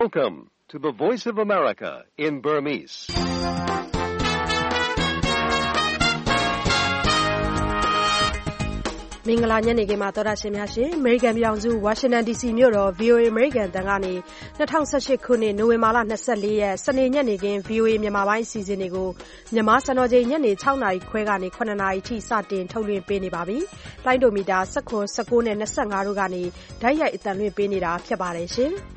Welcome to the Voice of America in Burmese. ။မင်္ဂလာညနေခင်းပါသောတာရှင်များရှင်။ American ပြည်ထောင်စု Washington DC မြို့တော် VOA American တန်ကနေ2018ခုနှစ်နိုဝင်ဘာလ24ရက်စနေညနေခင်း VOA မြန်မာပိုင်းအစီအစဉ်တွေကိုမြန်မာစံတော်ချိန်ညနေ6နာရီခွဲကနေ9နာရီထိစတင်ထုတ်လွှင့်ပေးနေပါပြီ။လိုင်းဒိုမီတာ19နဲ့25တို့ကနေဓာတ်ရိုက်အသံလွှင့်ပေးနေတာဖြစ်ပါတယ်ရှင်။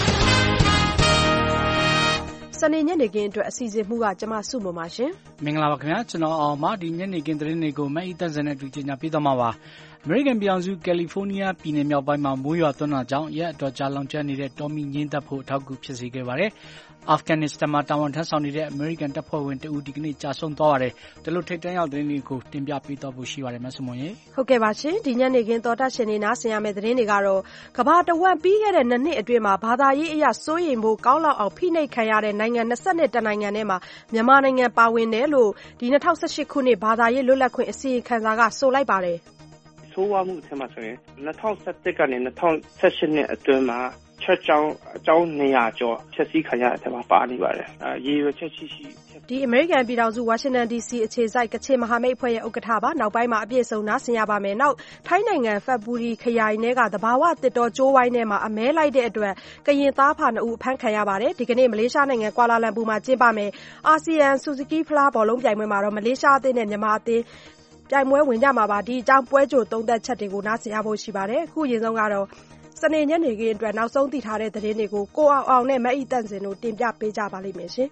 စနေညနေခင်းအတွက်အစီအစဉ်မှုကကျမစုမပါရှင်မင်္ဂလာပါခင်ဗျာကျွန်တော်အောင်ပါဒီညနေခင်းသတင်းတွေကိုမအိသက်စံနဲ့တူချင်ကြပေးသွားမှာပါအမေရိကန်ပြည်ထောင်စုကယ်လီဖိုးနီးယားပြည်နယ်မြောက်ပိုင်းမှာမိုးရွာသွန်းတာကြောင့်ရက်အတော်ကြာလောင်ကျွမ်းနေတဲ့တောမီငင်းသက်ဖို့အထောက်အကူဖြစ်စေခဲ့ပါတယ်အာဖဂန်နစ္စတန်မှာတာဝန်ထမ်းဆောင်နေတဲ့အမေရိကန်တပ်ဖွဲ့ဝင်တဦးဒီကနေ့ကြာဆုံးသွားပါတယ်ဒီလိုထိတ်တန့်ရောက်သတင်းတွေကိုတင်ပြပေးတော့ဖို့ရှိပါတယ်မဆုမွန်ရေဟုတ်ကဲ့ပါရှင်ဒီညနေခင်းတော်တာရှင်နေနားဆင်ရမယ့်သတင်းတွေကတော့ကမ္ဘာတဝက်ပြီးခဲ့တဲ့နှစ်အတွင်းမှာဘာသာရေးအရာစိုးရိမ်ဖို့ကောင်းလောက်အောင်ဖိနှိပ်ခံရတဲ့နိုင်ငံ22နိုင်ငံထဲမှာမြန်မာနိုင်ငံပါဝင်တယ်လို့ဒီ2018ခုနှစ်ဘာသာရေးလွတ်လပ်ခွင့်အစီရင်ခံစာကဆိုလိုက်ပါတယ်ဆိုးဝါးမှုအထက်မှာဆိုရင်2017ကနေ2018နှစ်အတွင်းမှာချက်ကြောင်းအကြောင်း200ကျော်ဖြည့်ဆည်းခံရတဲ့အထက်မှာပါနေပါတယ်ရေရွယ်ချက်ရှိဒီအမေရိကန်ပြည်ထောင်စု Washington DC အခြေစိုက်ကချင်မဟာမိတ်အဖွဲ့ရဲ့ဥက္ကဋ္ဌပါနောက်ပိုင်းမှာအပြည့်စုံနားဆင်ရပါမယ်နောက်ထိုင်းနိုင်ငံဖက်ပူရီခရိုင်ထဲကသဘာဝတစ်တော်ကျိုးဝိုင်းထဲမှာအမဲလိုက်တဲ့အတွက်ကရင်သားဖာ2ဦးအဖမ်းခံရပါတယ်ဒီကနေ့မလေးရှားနိုင်ငံကွာလာလမ်ပူမှာကျင်းပမယ်အာဆီယံဆူဇူကီဖလားဘောလုံးပြိုင်ပွဲမှာတော့မလေးရှားအသင်းနဲ့မြန်မာအသင်းပြိုင်ပွဲဝင်ကြမှာပါဒီအကြောင်းပွဲကြိုသုံးသက်ချက်တွေကိုနားဆင်ရဖို့ရှိပါတယ်အခုအရင်ဆုံးကတော့စနေညနေခင်းအတွက်နောက်ဆုံးသိထားတဲ့သတင်းတွေကိုကိုအောင်နဲ့မအိတန့်စင်တို့တင်ပြပေးကြပါလိမ့်မယ်ရှင်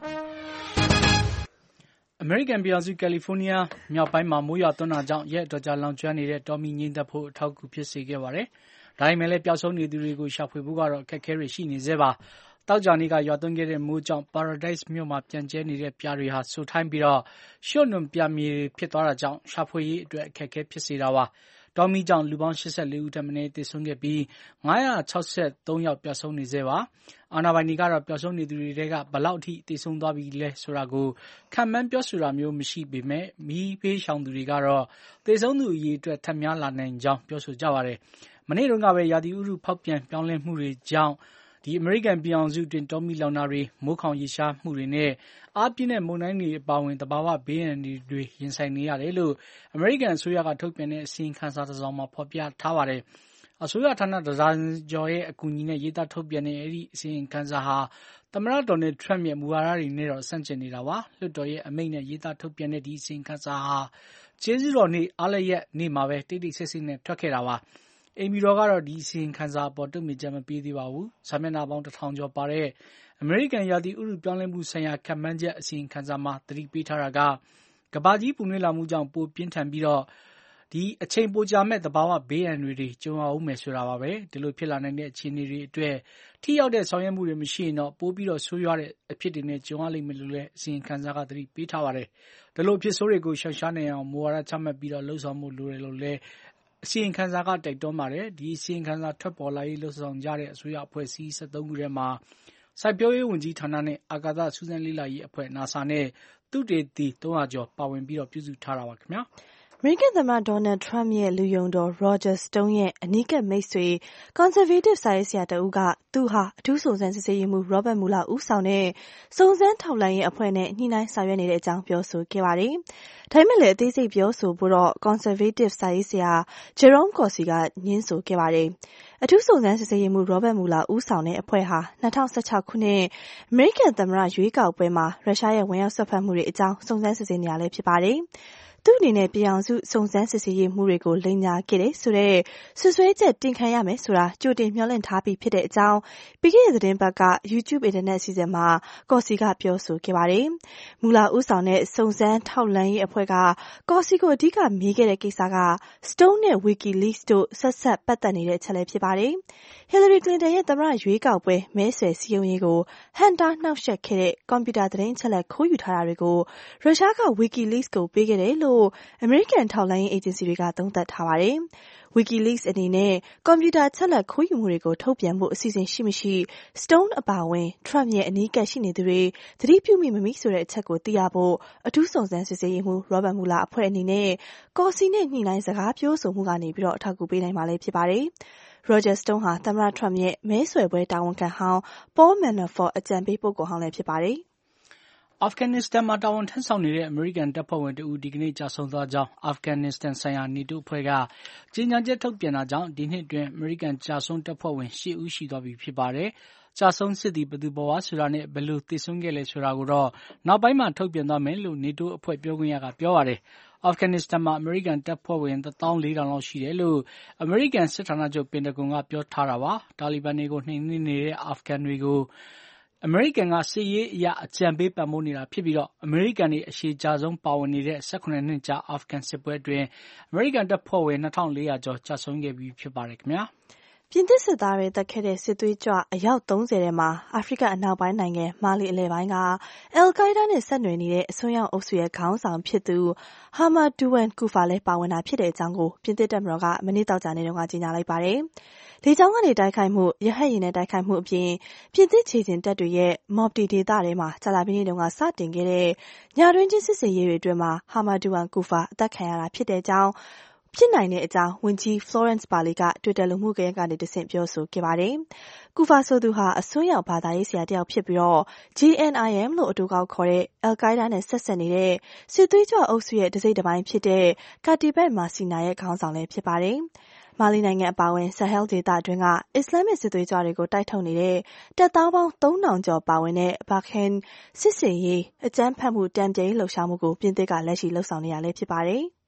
အမေရိကန်ပြည်ထောင်စုကယ်လီဖိုးနီးယားမြောက်ပိုင်းမှာမိုးရွာသွန်းတာကြောင့်ရက်အတော်ကြာလောင်ကျွမ်းနေတဲ့တောမီငင်းသက်ဖို့အထောက်အကူဖြစ်စေခဲ့ပါတယ်။ဒါပေမဲ့လည်းပျောက်ဆုံးနေသူတွေကိုရှာဖွေဖို့ကတော့အခက်အခဲတွေရှိနေသေးပါ။တောက်ကြနေ့ကရွာသွန်းခဲ့တဲ့မိုးကြောင့် Paradise မြို့မှာပြန့်ကျဲနေတဲ့ပြာတွေဟာဆိုထိုင်းပြီးတော့ရှော့နွန်ပြာမြေဖြစ်သွားတာကြောင့်ရှာဖွေရေးအတွက်အခက်အခဲဖြစ်စေတာပါ။တောမီကြောင့်လူပေါင်း84ဦးထက်မနည်းသေဆုံးခဲ့ပြီး963ယောက်ပျောက်ဆုံးနေသေးပါ။အာဏာပိုင်တွေကတော့ပျောက်ဆုံးနေသူတွေထဲကဘယ်လောက်အထိသေဆုံးသွားပြီလဲဆိုတာကိုခန့်မှန်းပြောဆိုတာမျိုးမရှိပေမဲ့မီးဘေးရှောင်သူတွေကတော့သေဆုံးသူအရေအတွက်ထပ်များလာနိုင်ကြောင်းပြောဆိုကြပါတယ်။မနေ့တုန်းကပဲရာသီဥတုဖောက်ပြန်ပြောင်းလဲမှုတွေကြောင့်ဒီအမေရိကန်ပြည်အောင်စုတွင်တောမီလောင်တာတွေမိုးခေါင်ရေရှားမှုတွေနဲ့အားပြင်းတဲ့မုန်တိုင်းတွေအပါအဝင်တဘာဝဘေးရန်တွေရင်ဆိုင်နေရတယ်လို့အမေရိကန်အစိုးရကထုတ်ပြန်တဲ့အစီရင်ခံစာတစ်စောင်မှာဖော်ပြထားပါတယ်။အစိုးရဌာနတစ်စာကျော်ရဲ့အကူအညီနဲ့ရေးသားထုတ်ပြန်တဲ့အဲဒီအစီရင်ခံစာဟာသမ္မတဒေါ်နယ်ထရမ့်ရဲ့မူဝါဒတွေနဲ့တော့ဆန့်ကျင်နေတာပါ။လွှတ်တော်ရဲ့အမိန့်နဲ့ရေးသားထုတ်ပြန်တဲ့ဒီအစီရင်ခံစာဟာကျေးဇူးတော်နေ့အားလျက်နေ့မှာပဲတိတ်တိတ်ဆိတ်ဆိတ်နဲ့ထွက်ခဲ့တာပါ။အိမ်ဖြူတော်ကတော့ဒီအစီရင်ခံစာအပေါ်တုံ့ပြန်ချက်မပေးသေးပါဘူး။စာမျက်နှာပေါင်း1000ကျော်ပါတဲ့အမေရိကန်ရာသီဥတုပြောင်းလဲမှုဆိုင်ရာခန့်မှန်းချက်အစီရင်ခံစာမှာသတိပေးထားတာကကမ္ဘာကြီးပူနွေးလာမှုကြောင့်ပိုပြင်းထန်ပြီးတော့ဒီအချိန်ပိုကြာမဲ့သဘာဝဘေးအန္တရာယ်တွေကြုံရအောင်မယ်ဆိုတာပါပဲဒီလိုဖြစ်လာနိုင်တဲ့အခြေအနေတွေအတွက်ထိရောက်တဲ့ဆောင်ရွက်မှုတွေမရှိရင်တော့ပိုပြီးတော့ဆိုးရွားတဲ့အဖြစ်တွေနဲ့ကြုံရလိမ့်မယ်လို့လည်းအစီရင်ခံစာကသတိပေးထားပါတယ်ဒီလိုဖြစ်ဆိုးတွေကိုရှောင်ရှားနိုင်အောင်မူဝါဒချမှတ်ပြီးတော့လှုံ့ဆော်မှုလိုတယ်လို့လည်းအစီရင်ခံစာကတိုက်တွန်းပါတယ်ဒီအစီရင်ခံစာထွက်ပေါ်လာရေးလှုံ့ဆော်ကြတဲ့အစိုးရအဖွဲ့အစည်း73ခုထဲမှာစိုက်ပျိုးရေးဝန်ကြီးဌာနနဲ့အာကာသစူးစမ်းလေ့လာရေးအဖွဲ့ NASA နဲ့သုတေသီ300ကျော်ပါဝင်ပြီးတော့ပြုစုထားတာပါခင်ဗျာအမေရိကန်သမ္မတဒေါ်နယ်ထရမ့်ရဲ့လူယုံတော် Roger Stone ရဲ့အနီးကပ်မိတ်ဆွေ Conservative စာရေးဆရာတဦးကသူဟာအထူးစုံစမ်းစစ်ဆေးရေးမှူး Robert Mueller ဦးဆောင်တဲ့စုံစမ်းထောက်လှမ်းရေးအဖွဲ့နဲ့ညှိနှိုင်းဆောင်ရွက်နေတဲ့အကြောင်းပြောဆိုခဲ့ပါတယ်။ဒါပေမဲ့လည်းအသေးစိတ်ပြောဆိုဖို့တော့ Conservative စာရေးဆရာ Jerome Corsi ကငြင်းဆိုခဲ့ပါတယ်။အထူးစုံစမ်းစစ်ဆေးရေးမှူး Robert Mueller ဦးဆောင်တဲ့အဖွဲ့ဟာ2016ခုနှစ်အမေရိကန်သမ္မတရွေးကောက်ပွဲမှာရုရှားရဲ့ဝင်ရောက်စွက်ဖက်မှုတွေအကြောင်းစုံစမ်းစစ်ဆေးနေရလဲဖြစ်ပါတယ်။သူ့အနေနဲ့ပြည်အောင်စုစုံစမ်းစစ်ဆေးရေးမှုတွေကိုလိမ်ညာခဲ့တယ်ဆိုတဲ့ဆွဆွဲချက်တင်ခံရမယ်ဆိုတာကြိုတင်မျှော်လင့်ထားပြီးဖြစ်တဲ့အကြောင်းပြီးခဲ့တဲ့သတင်းပတ်က YouTube အင်တာနက်အစီအစဉ်မှာကော်စီကပြောဆိုခဲ့ပါတယ်။မူလာဦးဆောင်တဲ့စုံစမ်းထောက်လှမ်းရေးအဖွဲ့ကကော်စီကိုအဓိကမေးခဲ့တဲ့ကိစ္စက Stone နဲ့ WikiLeaks တို့ဆက်ပတ်သက်နေတဲ့အချက်လည်းဖြစ်ပါတယ်။ Hillary Clinton ရဲ့သမ္မတရွေးကောက်ပွဲမဲဆွယ်စည်းရုံးရေးကိုဟန်တာနှောက်ယှက်ခဲ့တဲ့ကွန်ပျူတာသတင်းအချက်အလက်ခိုးယူထားတာတွေကိုရုရှားက WikiLeaks ကိုပေးခဲ့တယ်လို့အမေရိကန်ထောက်လှမ်းရေးအေဂျင်စီတွေကသုံးသပ်ထားပါတယ်။ WikiLeaks အနေနဲ့ကွန်ပျူတာချက်လက်ခိုးယူမှုတွေကိုထုတ်ပြန်ဖို့အစီအစဉ်ရှိမရှိ Stone အပါအဝင် Trump ရဲ့အနီးကပ်ရှိနေသူတွေသတိပြုမိမမိဆိုတဲ့အချက်ကိုသိရဖို့အထူးစုံစမ်းစစ်ဆေးရေးမှူး Robert Mueller အဖွဲ့အနေနဲ့ကော်စီနဲ့ညှိနှိုင်းစကားပြောဆိုမှုကနေပြီးတော့အထောက်အကူပေးနိုင်မှာလည်းဖြစ်ပါတယ်။ Roger Stone ဟာသမ္မတ Trump ရဲ့မဲဆွယ်ပွဲတာဝန်ခံဟောင်း Paul Manafort အကြံပေးပုဂ္ဂိုလ်ဟောင်းလည်းဖြစ်ပါတယ်။အာဖဂန်နစ္စတန်မှာတာဝန်ထမ်းဆောင်နေတဲ့အမေရိကန်တပ်ဖွဲ့ဝင်တဦးဒီကနေ့ကျဆုံးသွားကြောင်းအာဖဂန်နစ္စတန်ဆိုင်ရာနေတိုးအဖွဲ့ကကြေညာချက်ထုတ်ပြန်တာကြောင့်ဒီနှစ်အတွင်းအမေရိကန်ကျဆုံးတပ်ဖွဲ့ဝင်8ဦးရှိသွားပြီဖြစ်ပါတယ်။ကျဆုံးစစ်သည်ဘယ်သူဘဝဆိုတာနဲ့ဘယ်လိုသေဆုံးခဲ့လဲဆိုတာကိုတော့နောက်ပိုင်းမှာထုတ်ပြန်သွားမယ်လို့နေတိုးအဖွဲ့ပြောခွင့်ရကပြောပါတယ်။အာဖဂန်နစ္စတန်မှာအမေရိကန်တပ်ဖွဲ့ဝင်14000လောက်ရှိတယ်လို့အမေရိကန်စစ်ဌာနချုပ်ပင်တဂွန်ကပြောထားတာပါ။တာလီဘန်တွေကိုနှိမ်နင်းနေတဲ့အာဖဂန်တွေကိုအမေရိကန်ကစစ်ရေးအရအကြံပေးပံ့ပိုးနေတာဖြစ်ပြီးအမေရိကန်တွေအရှည်ကြာဆုံးပါဝင်နေတဲ့18နှစ်ကြာအာဖဂန်စစ်ပွဲအတွင်းအမေရိကန်တပ်ဖွဲ့ဝင်2400ကျော်ကျဆုံးခဲ့ပြီးဖြစ်ပါတယ်ခင်ဗျာ။ပြင်သစ်စစ်သားတွေတပ်ခဲ့တဲ့စစ်သွေးကြွအယောက်30ထဲမှာအာဖရိကအနောက်ပိုင်းနိုင်ငံမာလီအလယ်ပိုင်းကအယ်လ်ကိုင်းဒါးနဲ့ဆက်နွယ်နေတဲ့အစွန်းရောက်အုပ်စုရဲ့ခေါင်းဆောင်ဖြစ်သူဟာမာဒူဝန်ကူဖာလည်းပါဝင်တာဖြစ်တဲ့အကြောင်းကိုပြင်သစ်တပ်မတော်ကမနေ့တောက်ကြနေ့တုန်းကကြေညာလိုက်ပါတယ်။လေကြောင်းကနေတိုက်ခိုက်မှုရဟတ်ယာဉ်နဲ့တိုက်ခိုက်မှုအပြင်ပြင်သစ်ခြေကျင်တပ်တွေရဲ့မော်ပတီဒေသထဲမှာကြာသပတေးနေ့တုန်းကစတင်ခဲ့တဲ့ညတွင်းချင်းစစ်ဆင်ရေးတွေအတွင်းမှာဟာမာဒူဝန်ကူဖာအသက်ခံရတာဖြစ်တဲ့အကြောင်းဖြစ်နိုင်တဲ့အကြောင်းဝန်ကြီး Florence Parly က Twitter လူမှုကွန်ရက်ကနေတဆင့်ပြောဆိုခဲ့ပါတယ်။ကူဖာဆိုသူဟာအစွန်းရောက်ဘာသာရေးဆရာတယောက်ဖြစ်ပြီး JNIM လို့အတိုကောက်ခေါ်တဲ့အယ်လ်ကိုင်းဒါးနဲ့ဆက်ဆက်နေတဲ့စစ်သွေးကြွအုပ်စုရဲ့တစိတ်တစ်ပိုင်းဖြစ်တဲ့ကာတီဘက်မာစီနာရဲ့ခေါင်းဆောင်လည်းဖြစ်ပါတယ်။မာလီနိုင်ငံအပါအဝင်ဆာဟဲလ်ဒေသအတွင်းကအစ္စလာမစ်စစ်သွေးကြွတွေကိုတိုက်ထုတ်နေတဲ့တပ်သားပေါင်း3000ကျော်ပါဝင်တဲ့ဘာခင်စစ်စင်ရေးအကြမ်းဖက်မှုတံပြန်လှုပ်ရှားမှုကိုပြင်သစ်ကလက်ရှိလှုပ်ဆောင်နေရလည်းဖြစ်ပါတယ်။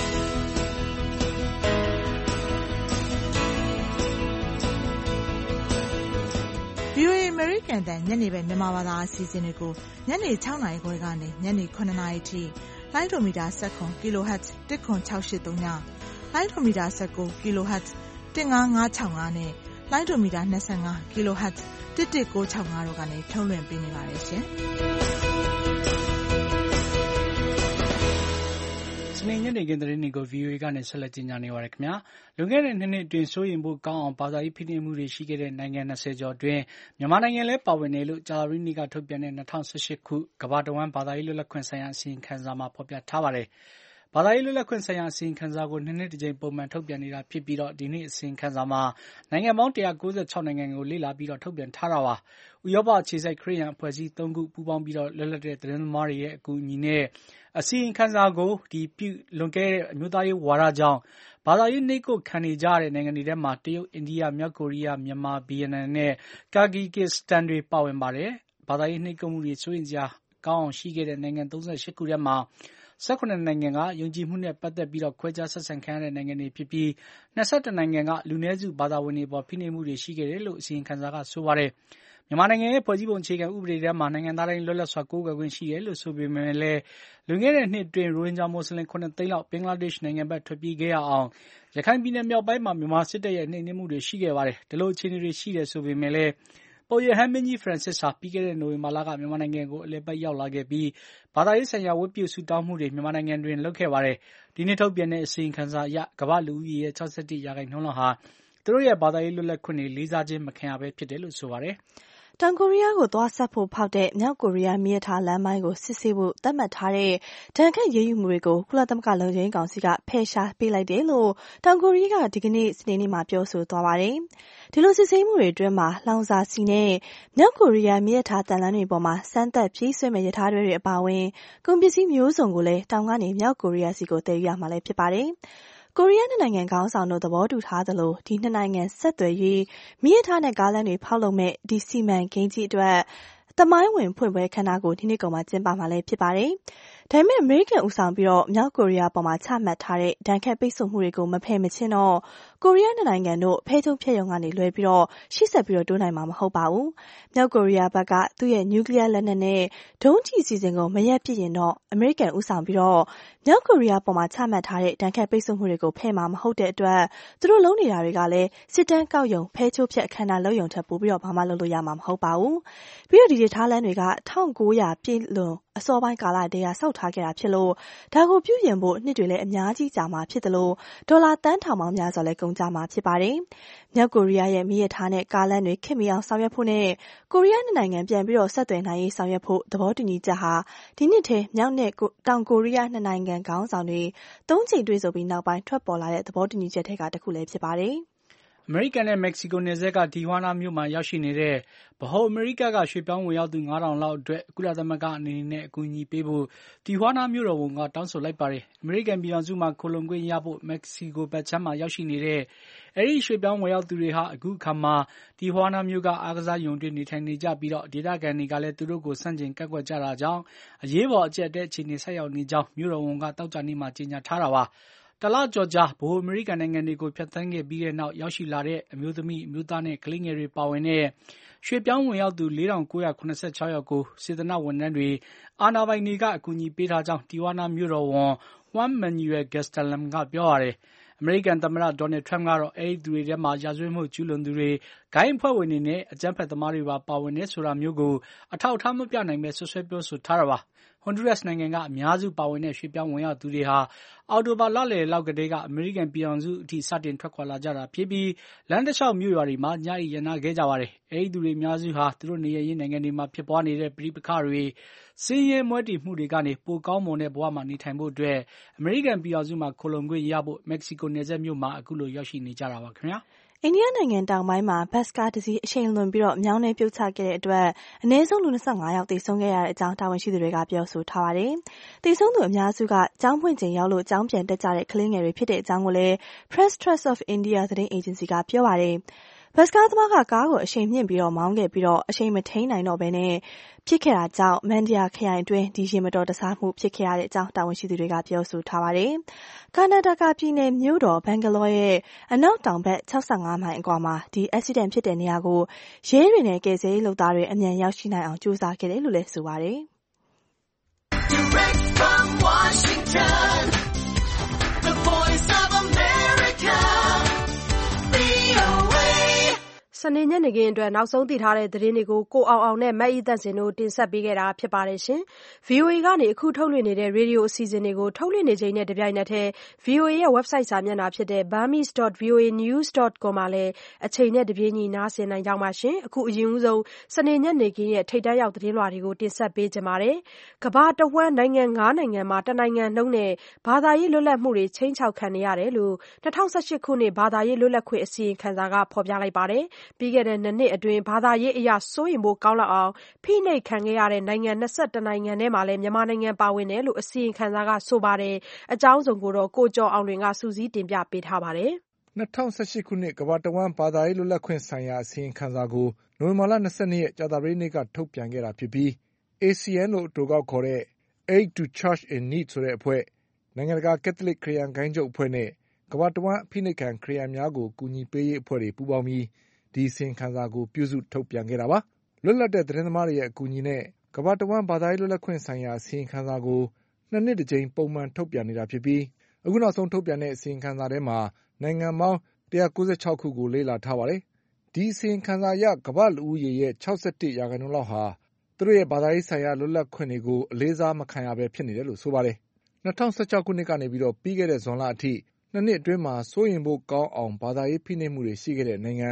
VOA အမေရိကန်အသံညနေပိုင်းမြန်မာဘာသာအစီအစဉ်တွေကိုညနေ6နာရီခွဲကနေညနေ9နာရီထိလိုင်းဒိုမီတာ19 kHz 10683ညလိုင်းဒိုမီတာ19 kHz 15565နဲ့လိုင်းဒိုမီတာ25 kHz 11965တို့ကနေထုတ်လွှင့်ပေးနေပါတယ်ရှင်။စနေညနေခင်းသတင်းတွေကို VOA ကနေဆက်လက်ကြီးညာနေပါရခင်ဗျာ။လွန်ခဲ့တဲ့2နှစ်အတွင်းစိုးရိမ်ဖို့ကောင်းအောင်ဘာသာရေးဖိနှိပ်မှုတွေရှိခဲ့တဲ့နိုင်ငံ20ကျော်အတွင်းမြန်မာနိုင်ငံလည်းပါဝင်တယ်လို့ကြာသပတေးနေ့ကထုတ်ပြန်တဲ့2018ခုကမ္ဘာတဝန်းဘာသာရေးလွတ်လပ်ခွင့်ဆိုင်ရာအစီရင်ခံစာမှာဖော်ပြထားပါတယ်။ဘာသာရေးလွတ်လပ်ခွင့်ဆိုင်ရာအစီရင်ခံစာကို2နှစ်တစ်ကြိမ်ပုံမှန်ထုတ်ပြန်နေတာဖြစ်ပြီးဒီနေ့အစီရင်ခံစာမှာနိုင်ငံပေါင်း196နိုင်ငံကိုလေ့လာပြီးထုတ်ပြန်ထားတာပါ။ဥရောပအခြေစိုက်ခရစ်ယာန်အဖွဲ့အစည်း3ခုပူးပေါင်းပြီးလွတ်လပ်တဲ့သတင်းသမားတွေရဲ့အကူအညီနဲ့အစီရင်ခံစာကိုလွန်ခဲ့တဲ့အမျိုးသားရေးဝါဒကြောင့်ဘာသာရေးနှိပ်ကွပ်ခံနေကြတဲ့နိုင်ငံတွေထဲမှာတရုတ်၊အိန္ဒိယ၊မြောက်ကိုရီးယား၊မြန်မာ၊ဗီယက်နမ်နဲ့ကာဂီကစ္စတန်တွေပါဝင်ပါတယ်။ဘာသာရေးနှိပ်ကွပ်မှုတွေစိုးရိမ်စရာကောင်းအောင်ရှိခဲ့တဲ့နိုင်ငံ38ခုထဲမှာ18နိုင်ငံကယုံကြည်မှုနဲ့ပတ်သက်ပြီးခွဲခြားဆက်ဆံခံရတဲ့နိုင်ငံတွေဖြစ်ပြီး21နိုင်ငံကလူနည်းစုဘာသာဝင်တွေပေါ်ဖိနှိပ်မှုတွေရှိခဲ့တယ်လို့အစီရင်ခံစာကဆိုပါတယ်။မြန်မာနိုင်ငံရဲ့ဖွဲ့စည်းပုံအခြေခံဥပဒေထဲမှာနိုင်ငံသားတိုင်းလွတ်လပ်စွာကိုးကွယ်ခွင့်ရှိတယ်လို့ဆိုပေမဲ့လည်းလွန်ခဲ့တဲ့နှစ်အတွင်းရိုဟင်ဂျာမွတ်စလင်9သိန်းလောက်ဘင်္ဂလားဒေ့ရှ်နိုင်ငံဘက်ထွက်ပြေးခဲ့ရအောင်ရခိုင်ပြည်နယ်မြောက်ပိုင်းမှာမြန်မာစစ်တပ်ရဲ့နှိမ်နင်းမှုတွေရှိခဲ့ပါတယ်။ဒီလိုအခြေအနေတွေရှိတယ်ဆိုပေမဲ့လည်းပုပ်ရဟန်းမင်းကြီးဖရန်စစ်ဟာပြီးခဲ့တဲ့နိုဝင်ဘာလကမြန်မာနိုင်ငံကိုအလည်ပတ်ရောက်လာခဲ့ပြီးဘာသာရေးဆိုင်ရာဝတ်ပြုဆုတောင်းမှုတွေမြန်မာနိုင်ငံတွင်လုပ်ခဲ့ပါတယ်။ဒီနေ့ထုတ်ပြန်တဲ့အစီရင်ခံစာအရကမ္ဘာလူဦးရေရဲ့61%လောက်ဟာသူတို့ရဲ့ဘာသာရေးလွတ်လပ်ခွင့်တွေလေးစားခြင်းမခံရဘဲဖြစ်တယ်လို့ဆိုပါတယ်။တောင်ကိုရီးယားကိုသွားဆက်ဖို့ဖောက်တဲ့မြောက်ကိုရီးယားမီးရထားလမ်းပိုင်းကိုစစ်ဆေးဖို့သတ်မှတ်ထားတဲ့ဒဏ်ခတ်ရေးယူမှုတွေကိုကုလသမဂ္ဂလုံခြုံရေးကောင်စီကဖယ်ရှားပေးလိုက်တယ်လို့တောင်ကိုရီးယားကဒီကနေ့စနေနေ့မှာပြောဆိုသွားပါတယ်။ဒီလိုစစ်ဆေးမှုတွေအတွင်းမှာလောင်စာဆီနဲ့မြောက်ကိုရီးယားမီးရထားတန်လန်းတွေပေါ်မှာစမ်းသပ်ပြေးဆွဲမဲ့ရထားတွေအပါအဝင်ကုန်ပစ္စည်းမျိုးစုံကိုလည်းတောင်ကနေမြောက်ကိုရီးယားစီကိုတည်ယူရမှာလည်းဖြစ်ပါတယ်။ကိုရီးယားနိုင်ငံခေါင်းဆောင်တို့သဘောတူထားသလိုဒီနှစ်နိုင်ငံဆက်သွယ်ရေးမီးရထားနဲ့ကားလမ်းတွေဖောက်လုပ်မဲ့ဒီစီမံကိန်းကြီးအတွက်သမိုင်းဝင်ဖွင့်ပွဲခမ်းနားကိုဒီနေ့ကုန်မှာကျင်းပမှာလည်းဖြစ်ပါတယ်။ဒါပေမဲ့အမေရိကန်ဦးဆောင်ပြီးမြောက်ကိုရီးယားပေါ်မှာချမှတ်ထားတဲ့ဒဏ်ခတ်ပိတ်ဆို့မှုတွေကိုမဖယ်မချင်းတော့ကိုရီးယားနိုင်ငံတို့ဖဲချုံဖျက်ရုံကနေလွဲပြီးရှေ့ဆက်ပြီးတိုးနိုင်မှာမဟုတ်ပါဘူး။မြောက်ကိုရီးယားဘက်ကသူ့ရဲ့နျူကလ িয়ার လက်နက်နဲ့ဒုံးကျည်စီစဉ်ကိုမရပ်ပစ်ရင်တော့အမေရိကန်ဦးဆောင်ပြီးမြောက်ကိုရီးယားပေါ်မှာချမှတ်ထားတဲ့ဒဏ်ခတ်ပိတ်ဆို့မှုတွေကိုဖယ်မှာမဟုတ်တဲ့အတွက်သူတို့လုံးနေတာတွေကလည်းစစ်တမ်းကောက်ယုံဖဲချိုးဖြတ်အခမ်းအနားလုပ်ယုံထက်ပိုပြီးဘာမှလုပ်လို့ရမှာမဟုတ်ပါဘူး။ပြီးဒီထားလန်းတွေက1900ပြည့်လွန်အစောပိုင်းကာလတည်းကစောက်ထားခဲ့တာဖြစ်လို့ဒါကိုပြုပြင်ဖို့နှစ်တွေလည်းအများကြီးကြာမှာဖြစ်တယ်လို့ဒေါ်လာတန်းထောင်ပေါင်းများစွာလည်းကုန်ကြမှာဖြစ်ပါတယ်။မြောက်ကိုရီးယားရဲ့မီးရထားနဲ့ကားလမ်းတွေခင်မီအောင်ဆောင်ရွက်ဖို့နဲ့ကိုရီးယားနိုင်ငံပြန်ပြီးဆက်သွယ်နိုင်ရေးဆောင်ရွက်ဖို့သဘောတူညီချက်ဟာဒီနှစ်ထဲမြောက်နဲ့တောင်ကိုရီးယားနှစ်နိုင်ငံခေါင်းဆောင်တွေ3ချိန်တွေ့ဆုံပြီးနောက်ပိုင်းထွက်ပေါ်လာတဲ့သဘောတူညီချက်တွေကတစ်ခုလည်းဖြစ်ပါတယ်။အမေရိကန်နဲ့မက္ကဆီကိုနယ်စပ်ကတီဟွာနာမြို့မှာရောက်ရှိနေတဲ့ဗဟိုအမေရိကရွှေ့ပြောင်းဝင်ရောက်သူ 5,000 လောက်အတွက်ကုလသမဂ္ဂအနေနဲ့အကူအညီပေးဖို့တီဟွာနာမြို့တော်ဝန်ကတောင်းဆိုလိုက်ပါတယ်။အမေရိကန်ပြည်ထောင်စုမှာခိုလှုံခွင့်ရဖို့မက္ကဆီကိုဘက်ခြမ်းမှာရောက်ရှိနေတဲ့အဲဒီရွှေ့ပြောင်းဝင်ရောက်သူတွေဟာအခုအခါမှာတီဟွာနာမြို့ကအားကစားရုံတွေနေထိုင်နေကြပြီးဒေသခံတွေကလည်းသူတို့ကိုဆန့်ကျင်ကန့်ကွက်ကြတာကြောင့်အရေးပေါ်အကျပ်အတည်းအခြေအနေဆိုက်ရောက်နေကြောင်းမြို့တော်ဝန်ကသောကြာနေ့မှာကြေညာထားတာပါ။တလကျော်ကြာဗဟိုအမေရိကန်နိုင်ငံတွေကိုဖြတ်သန်းခဲ့ပြီးတဲ့နောက်ရောက်ရှိလာတဲ့အမျိုးသမီးအမျိုးသားနဲ့ကလေးငယ်တွေပါဝင်တဲ့ရွှေ့ပြောင်းဝင်ရောက်သူ 4,976 ယောက်ကိုစေတနာ့ဝန်ထမ်းတွေအာဏာပိုင်တွေကအကူအညီပေးထားကြောင်းတီဟွာနာမြို့တော်ဝန် Juan Manuel Gastelum ကပြောပါတယ်။အမေရိကန်သမ္မတဒေါ်နယ်ထရမ့်ကတော့အဲဒီသူတွေထဲမှာရာဇဝတ်မှုကျူးလွန်သူတွေဂိုဏ်းအဖွဲ့ဝင်တွေနဲ့အကြမ်းဖက်သမားတွေပါဝင်တယ်ဆိုတာမျိုးကိုအထောက်အထားမပြနိုင်ပဲစွပ်စွဲပြောဆိုထားတာပါ။ဟွန်ဒူရပ်စ်နိုင်ငံကအများစုပါဝင်တဲ့ရွှေ့ပြောင်းဝင်ရောက်သူတွေဟာအောက်တိုဘာလလယ်လောက်ကတည်းကအမေရိကန်ပြည်ထောင်စုအထိစတင်ထွက်ခွာလာကြတာဖြစ်ပြီးလမ်းတစ်လျှောက်မြို့ရွာတွေမှာညအိပ်ရပ်နားခဲ့ကြပါတယ်။အဲဒီသူတွေအများစုဟာသူတို့နေရပ်ရင်းနိုင်ငံတွေမှာဖြစ်ပွားနေတဲ့ပဋိပက္ခတွေဆင်းရဲမွဲတေမှုတွေကနေပိုကောင်းမွန်တဲ့ဘဝမှာနေထိုင်ဖို့အတွက်အမေရိကန်ပြည်ထောင်စုမှာခိုလှုံခွင့်ရဖို့မက္ကဆီကိုနယ်စပ်မြို့မှာအခုလိုရောက်ရှိနေကြတာပါခင်ဗျာ။အိန္ဒိယနိုင်ငံတောင်ပိုင်းမှာဘတ်စ်ကားတစ်စီးအရှိန်လွန်ပြီးမြောင်းထဲပြုတ်ချခဲ့တဲ့အတွက်အနည်းဆုံးလူ25ယောက်သေဆုံးခဲ့ရတဲ့အကြောင်းတာဝန်ရှိသူတွေကပြောဆိုထားပါတယ်။သေဆုံးသူအများစုကကျောင်းဖွင့်ချိန်ရောက်လို့ကျောင်းပြန်တက်ကြတဲ့ကလေးငယ်တွေဖြစ်တဲ့အကြောင်းကိုလည်း Press Trust of India သတင်းအေဂျင်စီကပြောပါတယ်။ဘတ်စ်ကားသမားကကားကိုအရှိန်မြင့်ပြီးမောင်းခဲ့ပြီးအရှိန်မထိန်းနိုင်တော့ဘဲနဲ့ဖြစ်ခဲ့တာကြောင့်မန်ဒီယာခရိုင်အတွင်းဒီယာဉ်မတော်တဆမှုဖြစ်ခဲ့ရတဲ့အကြောင်းတာဝန်ရှိသူတွေကပြောဆိုထားပါတယ်။ကာနာဒါကပြည်နယ်မြို့တော်ဘန်ဂလောရဲ့အနောက်တောင်ဘက်65မိုင်အကွာမှာဒီ accident ဖြစ်တဲ့နေရာကိုရဲတွေနဲ့ကယ်ဆယ်ရေးလုပ်သားတွေအမြန်ရောက်ရှိနိုင်အောင်ကြိုးစားခဲ့တယ်လို့လည်းဆိုပါတယ်။ Direct from Washington, the Voice of America, VOA စနေညနေခင်းအတွက်နောက်ဆုံးသိထားတဲ့သတင်းတွေကိုကိုအောင်အောင်နဲ့မအိသန့်စင်တို့တင်ဆက်ပေးခဲ့တာဖြစ်ပါတယ်ရှင်။ VOA ကနေအခုထုတ်လွှင့်နေတဲ့ရေဒီယိုအစီအစဉ်တွေကိုထုတ်လွှင့်နေချိန်နဲ့တပြိုင်နက်တည်း VOA ရဲ့ website စာမျက်နှာဖြစ်တဲ့ burmese.voanews.com မှာလည်းအချိန်နဲ့တပြေးညီနားဆင်နိုင်ကြပါရှင်။အခုအရင်ဆုံးစနေညနေခင်းရဲ့ထိပ်တန်းရောက်သတင်းလွှာတွေကိုတင်ဆက်ပေးကြပါမယ်။ကမ္ဘာတဝန်းနိုင်ငံ9နိုင်ငံမှာတနိုင်ငံနှုန်းနဲ့ဘာသာရေးလွတ်လပ်မှုတွေချိန်ချောက်ခံနေရတယ်လို့2018ခုနှစ်ဘာသာရေးလွတ်လပ်ခွင့်အစီရင်ခံစာကဖော်ပြလိုက်ပါတယ်။ပြီးခဲ့တဲ့2နှစ်အတွင်းဘာသာရေးအရာစိုးရိမ်ဖို့ကောင်းလောက်အောင်ဖိနှိပ်ခံခဲ့ရတဲ့နိုင်ငံ21နိုင်ငံထဲမှာလည်းမြန်မာနိုင်ငံပါဝင်တယ်လို့အစီရင်ခံစာကဆိုပါတယ်။အကြောင်းစုံကိုတော့ကိုကျော်အောင်လွင်ကစူးစီးတင်ပြပေးထားပါတယ်။2018ခုနှစ်ကမ္ဘာတဝန်းဘာသာရေးလွတ်လပ်ခွင့်ဆိုင်ရာအစီရင်ခံစာကိုနိုဝင်ဘာလ22ရက်ကြာသပတေးနေ့ကထုတ်ပြန်ခဲ့တာဖြစ်ပြီး ACN လို့အတိုကောက်ခေါ်တဲ့ Aid to Church in Need ဆိုတဲ့အဖွဲ့နိုင်ငံတကာကက်သလစ်ခရစ်ယာန်ဂိုဏ်းချုပ်အဖွဲ့နဲ့ကမ္ဘာတဝန်းဖိနှိပ်ခံခရစ်ယာန်များကိုကူညီပေးရေးအဖွဲ့တွေပူးပေါင်းပြီးဒီအစီရင်ခံစာကိုပြုစုထုတ်ပြန်ခဲ့တာပါ။လွတ်လပ်တဲ့သတင်းသမားတွေရဲ့အကူအညီနဲ့ကမ္ဘာတဝန်းဘာသာရေးလွတ်လပ်ခွင့်ဆိုင်ရာအစီရင်ခံစာကို2နှစ်တစ်ကြိမ်ပုံမှန်ထုတ်ပြန်နေတာဖြစ်ပြီးအခုနောက်ဆုံးထုတ်ပြန်တဲ့အစီရင်ခံစာထဲမှာနိုင်ငံပေါင်း196ခုကိုလေ့လာထားပါတယ်။ဒီအစီရင်ခံစာအရကမ္ဘာ့လူဦးရေရဲ့61%လောက်ဟာသူတို့ရဲ့ဘာသာရေးဆိုင်ရာလွတ်လပ်ခွင့်တွေကိုအလေးစားမခံရဘဲဖြစ်နေတယ်လို့ဆိုပါတယ်။2016ခုနှစ်ကနေပြီးခဲ့တဲ့ဇွန်လအထိ2နှစ်အတွင်းမှာစိုးရိမ်ဖို့ကောင်းအောင်ဘာသာရေးဖိနှိပ်မှုတွေရှိခဲ့တဲ့နိုင်ငံ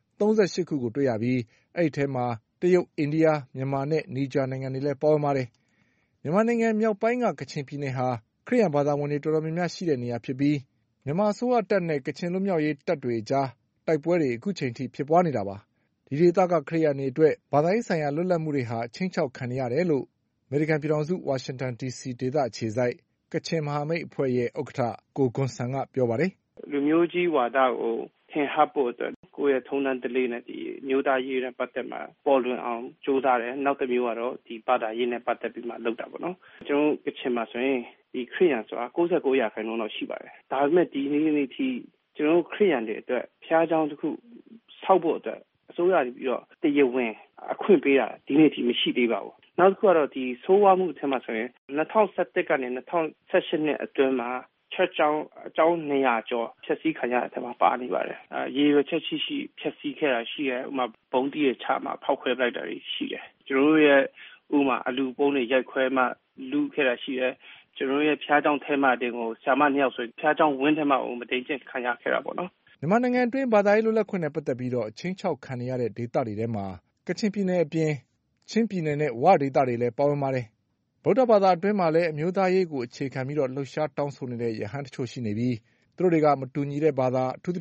38ခုကိုတွေ့ရပြီးအဲ့ဒီထဲမှာတရုတ်၊အိန္ဒိယ၊မြန်မာနဲ့နီဂျာနိုင်ငံတွေလည်းပါဝင်ပါတယ်။မြန်မာနိုင်ငံမြောက်ပိုင်းကကချင်ပြည်နယ်ဟာခရစ်ယာန်ဘာသာဝင်တွေတော်တော်များများရှိတဲ့နေရာဖြစ်ပြီးမြန်မာအစိုးရတပ်နဲ့ကချင်လွတ်မြောက်ရေးတပ်တွေကြားတိုက်ပွဲတွေအခုချိန်ထိဖြစ်ပွားနေတာပါ။ဒီဒေသကခရစ်ယာန်တွေအတွက်ဘာသာရေးဆိုင်ရာလွတ်လပ်မှုတွေဟာချိန်ချောက်ခံနေရတယ်လို့အမေရိကန်ပြည်ထောင်စုဝါရှင်တန် DC ဒေသအခြေစိုက်ကချင်မဟာမိတ်အဖွဲ့ရဲ့ဥက္ကဋ္ဌကိုဂွန်ဆန်ကပြောပါတယ်။လူမျိုးကြီးဝါဒကိုထင်ဟပ်ဖို့အတွက်ကိုယ့်ရဲ့ထုံးတမ်းဓလေ့နဲ့ဒီမျိုးသားရေးနဲ့ပတ်သက်မှာပေါ်လွင်အောင်ကြိုးစားတယ်။နောက်တစ်မျိုးကတော့ဒီဘာသာရေးနဲ့ပတ်သက်ပြီးမှလုပ်တာပေါ့နော်။ကျွန်တော်ကချင်မှာဆိုရင်ဒီခရစ်ယာန်ဆိုတာ69%လောက်ရှိပါတယ်။ဒါပေမဲ့ဒီနေ့ထိကျွန်တော်ခရစ်ယာန်တွေအတွက်ဖျားเจ้าတစ်ခုဆောက်ဖို့အတွက်အစိုးရပြီးတော့တရားဝင်အခွင့်ပေးတာဒီနေ့ထိမရှိသေးပါဘူး။နောက်တစ်ခုကတော့ဒီဆိုးဝါးမှုအထက်မှာဆိုရင်2017ကနေ2018နှစ်အတွင်းမှာchurch ကျောင်း200ကျော်ဖျက်ဆီးခံရတဲ့အထက်မှာပါနေပါတယ်။ရေရွယ်ချက်ရှိဖျက်ဆီးခဲ့တာရှိတယ်။ဥပမာဘုံတီးရဲ့ချမှာဖောက်ခွဲလိုက်တာရှိတယ်။ကျွန်တော်တို့ရဲ့ဥပမာအလူပုံးတွေရိုက်ခွဲမှလူခဲ့တာရှိတယ်။ကျွန်တော်တို့ရဲ့ဖျားเจ้าထဲမှာတင်ကိုဆရာမ2ယောက်ဆိုဖျားเจ้าဝင်းထဲမှာမတိန်ကျင့်ခံရခဲ့တာပေါ့နော်။မြန်မာနိုင်ငံအတွင်းဘာသာရေးလွတ်လပ်ခွင့်နဲ့ပတ်သက်ပြီးတော့ချင်းချောက်ခံရတဲ့ဒေသတွေထဲမှာကချင်ပြည်နယ်အပြင်ချင်းပြည်နယ်နဲ့ဝဒေသတွေလည်းပါဝင်ပါတယ်။ဗုဒ္ဓဘာသာအတွင်းမှာလည်းအမျိုးသားရေးကိုအခြေခံပြီးတော့လှုပ်ရှားတောင်းဆိုနေတဲ့ယဟန်တချို့ရှိနေပြီးသူတို့တွေကမတူညီတဲ့ဘာသာအထူးသဖြင့်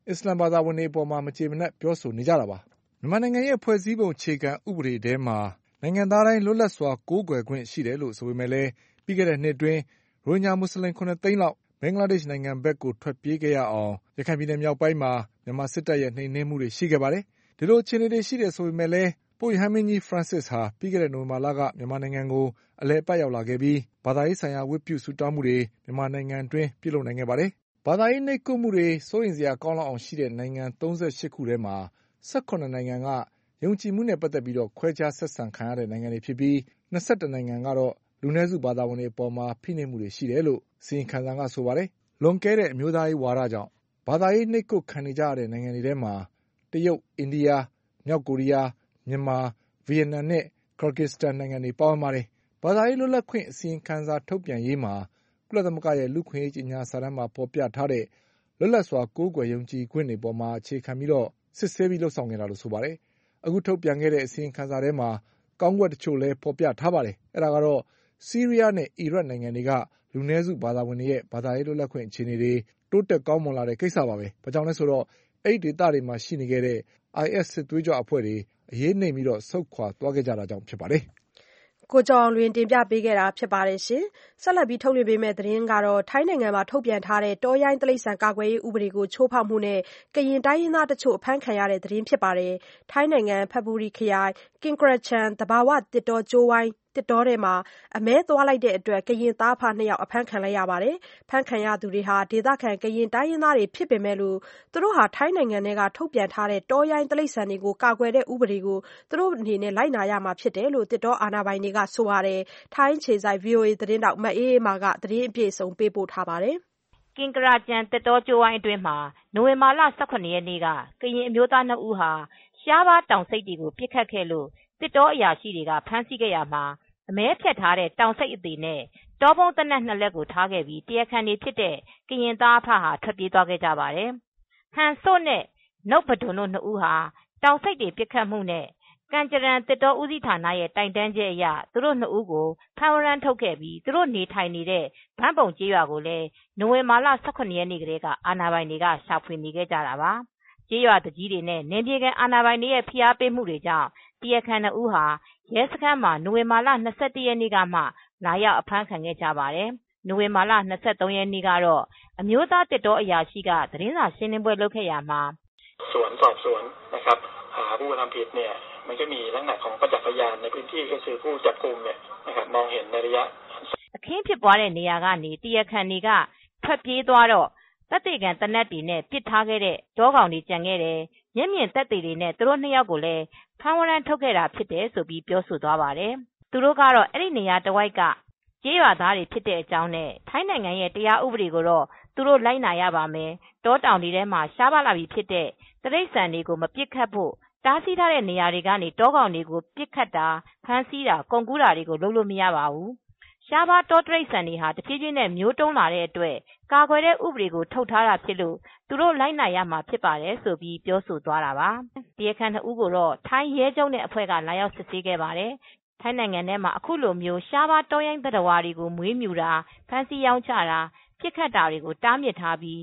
အစ္စလာမ်ဘာသာဝင်တွေအပေါ်မကျေမနပ်ပြောဆိုနေကြတာပါ။မြန်မာနိုင်ငံရဲ့ဖွဲ့စည်းပုံအခြေခံဥပဒေထဲမှာနိုင်ငံသားတိုင်းလွတ်လပ်စွာကိုးကွယ်ခွင့်ရှိတယ်လို့ဆိုပေမဲ့လည်းပြီးခဲ့တဲ့နှစ်အတွင်းရိုဟင်ဂျာမွတ်စလင်9 သိန်းလောက်ဘင်္ဂလားဒေ့ရှ်နိုင်ငံဘက်ကိုထွက်ပြေးခဲ့ရအောင်ရခိုင်ပြည်နယ်မြောက်ပိုင်းမှာမြန်မာစစ်တပ်ရဲ့နှိမ်နင်းမှုတွေရှိခဲ့ပါတယ်။ဒီလိုအခြေအနေတွေရှိတယ်ဆိုပေမဲ့လည်းပုပ်ရဟန်းမင်းကြီး Francis ဟာပြီးခဲ့တဲ့နိုဝင်ဘာလကမြန်မာနိုင်ငံကိုအလည်အပတ်ရောက်လာခဲ့ပြီးဘာသာရေးဆိုင်ရာဝတ်ပြုဆုတောင်းမှုတွေမြန်မာနိုင်ငံအတွင်းပြုလုပ်နိုင်ခဲ့ပါတယ်။ဘာသာရေးနှိပ်ကွပ်မှုတွေစိုးရိမ်စရာကောင်းလောက်အောင်ရှိတဲ့နိုင်ငံ38ခုထဲမှာ18နိုင်ငံကယုံကြည်မှုနဲ့ပတ်သက်ပြီးခွဲခြားဆက်ဆံခံရတဲ့နိုင်ငံတွေဖြစ်ပြီး21နိုင်ငံကတော့လူနည်းစုဘာသာဝင်တွေအပေါ်ဖိနှိပ်မှုတွေရှိတယ်လို့အစီရင်ခံစာကဆိုပါတယ်။လွန်ကဲတဲ့အမျိုးသားရေးဝါဒကြောင့်ဘာသာရေးနှိပ်ကွပ်ခံနေကြရတဲ့နိုင်ငံတွေထဲမှာတရုတ်၊အိန္ဒိယ၊မြောက်ကိုရီးယား၊မြန်မာ၊ဗီယက်နမ်နဲ့ကာဂီစတန်နိုင်ငံတွေပါဝင်ပါတယ်။ဘာသာရေးလွတ်လပ်ခွင့်အစီရင်ခံစာထုတ်ပြန်ရေးမှာကုလသမဂ္ဂရဲ့လူ့အခွင့်အရေးကြေညာစာတမ်းမှာဖော်ပြထားတဲ့လွတ်လပ်စွာကိုးကွယ်ယုံကြည်ခွင့်တွေပေါ်အခြေခံပြီးစစ်ဆေးပြီးလုပ်ဆောင်ခဲ့တာလို့ဆိုပါတယ်။အခုထုတ်ပြန်ခဲ့တဲ့အစီရင်ခံစာထဲမှာကောင်းကွက်တချို့လည်းဖော်ပြထားပါတယ်။အဲဒါကတော့ဆီးရီးယားနဲ့အီရတ်နိုင်ငံတွေကလူနည်းစုဘာသာဝင်တွေရဲ့ဘာသာရေးလွတ်လပ်ခွင့်အခြေအနေတွေတိုးတက်ကောင်းမွန်လာတဲ့ကိစ္စပါပဲ။ဘာကြောင့်လဲဆိုတော့အဲ့ဒီဒေသတွေမှာရှိနေခဲ့တဲ့ IS စစ်သွေးကြွအဖွဲ့တွေအရေးနှိမ်ပြီးဆုတ်ခွာသွားခဲ့ကြတာကြောင့်ဖြစ်ပါတယ်။ကိုကျော်အောင်လွင်တင်ပြပေးခဲ့တာဖြစ်ပါတယ်ရှင်။ဆက်လက်ပြီးထုတ်လွှင့်ပေးမယ့်သတင်းကတော့ထိုင်းနိုင်ငံမှာထုတ်ပြန်ထားတဲ့တောရိုင်းတိရစ္ဆာန်ကာကွယ်ရေးဥပဒေကိုချိုးဖောက်မှုနဲ့ကရင်တိုင်းရင်းသားတချို့အဖမ်းခံရတဲ့သတင်းဖြစ်ပါတယ်။ထိုင်းနိုင်ငံဖတ်ဘူရီခရိုင်ကင်ကရချန်သဘာဝတစ်တောကျိုးဝိုင်းတစ်တောထဲမှာအမဲသွားလိုက်တဲ့အတွက်ကရင်သားအဖ2ယောက်အဖမ်းခံလိုက်ရပါတယ်။ဖမ်းခံရသူတွေဟာဒေသခံကရင်တိုင်းရင်းသားတွေဖြစ်ပေမဲ့လို့သူတို့ဟာထိုင်းနိုင်ငံထဲကထုတ်ပြန်ထားတဲ့တောရိုင်းတိရစ္ဆာန်တွေကိုကာကွယ်တဲ့ဥပဒေကိုသူတို့အနေနဲ့လိုက်နာရမှာဖြစ်တယ်လို့တစ်တောအာဏာပိုင်တွေကဆိုပါတယ်။ထိုင်းခြေစိုက် VOA သတင်းတောက်မအေးအေးမာကသတင်းအပြည့်အစုံပေးပို့ထားပါတယ်။ကင်ကရာကျန်တစ်တောကျိုးဝိုင်းအတွင်းမှာနိုဝင်ဘာလ18ရက်နေ့ကကရင်အမျိုးသား2ဦးဟာရှားပါးတောင်စိတ်တွေကိုပြစ်ခတ်ခဲ့လို့တစ်တောအရာရှိတွေကဖမ်းဆီးခဲ့ရမှာအမဲဖြတ်ထားတဲ့တောင်စိတ်အသေးနဲ့တောပုံးတနက်2လက်ကိုထားခဲ့ပြီးတရားခံတွေဖြစ်တဲ့ကရင်သားအဖဟာထွက်ပြေးသွားခဲ့ကြပါတယ်။ဟန်စို့နဲ့နှုတ်ပဒွန်တို့2ဦးဟာတောင်စိတ်တွေပြစ်ခတ်မှုနဲ့ကံကြရန်တစ်တောဦးစီးဌာနရဲ့တိုင်တန်းချက်အရသူတို့2ဦးကိုဖမ်းဝရမ်းထုတ်ခဲ့ပြီးသူတို့နေထိုင်နေတဲ့ဗန်းပုံကျေးရွာကိုလည်းနိုဝင်ဘာလ18ရက်နေ့ကတည်းကအာဏာပိုင်တွေကရှာဖွေနေခဲ့ကြတာပါ။ကျေးရွာတကြီးတွေနဲ့နေပြည်တော်အာဏာပိုင်တွေရဲ့ဖိအားပေးမှုတွေကြောင့်တရားခံ2ဦးဟာရဲစခန်းမှာနိုဝင်ဘာလ21ရက်နေ့ကမှလာရောက်အဖမ်းခံခဲ့ကြပါတယ်။နိုဝင်ဘာလ23ရက်နေ့ကတော့အမျိုးသားတစ်တောအရာရှိကသတင်းစာရှင်းလင်းပွဲလုပ်ခဲ့ရမှာสวนสอบสวนนะครับหาผู้กระทำผิดเนี่ยมันก็มีลักษณะของประจักษ์พยานในพื้นที่ก็คือผู้จับกุมเนี่ยนะครับมองเห็นในระยะအခင်းဖြစ်ပွားတဲ့နေရာကနေတရားခံတွေကထွက်ပြေးသွားတော့တပ်တေကန်တနက်တွေနဲ့ပစ်ထားခဲ့တဲ့တောကောင်တွေကြံခဲ့တယ်မျက်မြင်သက်သေတွေနဲ့သူတို့2ယောက်ကိုလည်းဖမ်းဝရမ်းထုတ်ခဲ့တာဖြစ်တယ်ဆိုပြီးပြောဆိုသွားပါတယ်။သူတို့ကတော့အဲ့ဒီနေရာတဝိုက်ကကျေးရွာသားတွေဖြစ်တဲ့အကြောင်းနဲ့ထိုင်းနိုင်ငံရဲ့တရားဥပဒေကိုတော့သူတို့လိုက်နာရပါမယ်။တောတောင်တွေထဲမှာရှားပါလာပြီဖြစ်တဲ့တရိတ်ဆန်တွေကိုမပစ်ခတ်ဖို့တားဆီးထားတဲ့နေရာတွေကနေတောကောင်တွေကိုပစ်ခတ်တာဖမ်းဆီးတာကုန်ကူးတာတွေကိုလုပ်လို့မရပါဘူး။ရှားပါတောတရိတ်ဆန်တွေဟာတဖြည်းဖြည်းနဲ့မျိုးတုံးလာတဲ့အတွက်ကာကွယ်တဲ့ဥပဒေကိုထုတ်ထားတာဖြစ်လို့သူတို့လိုက်နာရမှာဖြစ်ပါတယ်ဆိုပြီးပြောဆိုသွားတာပါ။တရားခံ2ဦးကိုတော့ထိုင်းရဲချုပ်နဲ့အဖွဲ့ကလာရောက်စစ်ဆေးခဲ့ပါတယ်။ထိုင်းနိုင်ငံထဲမှာအခုလိုမျိုးရှားပါတောရိုင်းသတ္တဝါတွေကိုမွေးမြူတာဖမ်းဆီးရောင်းချတာပြစ်ခတ်တာတွေကိုတားမြစ်ထားပြီး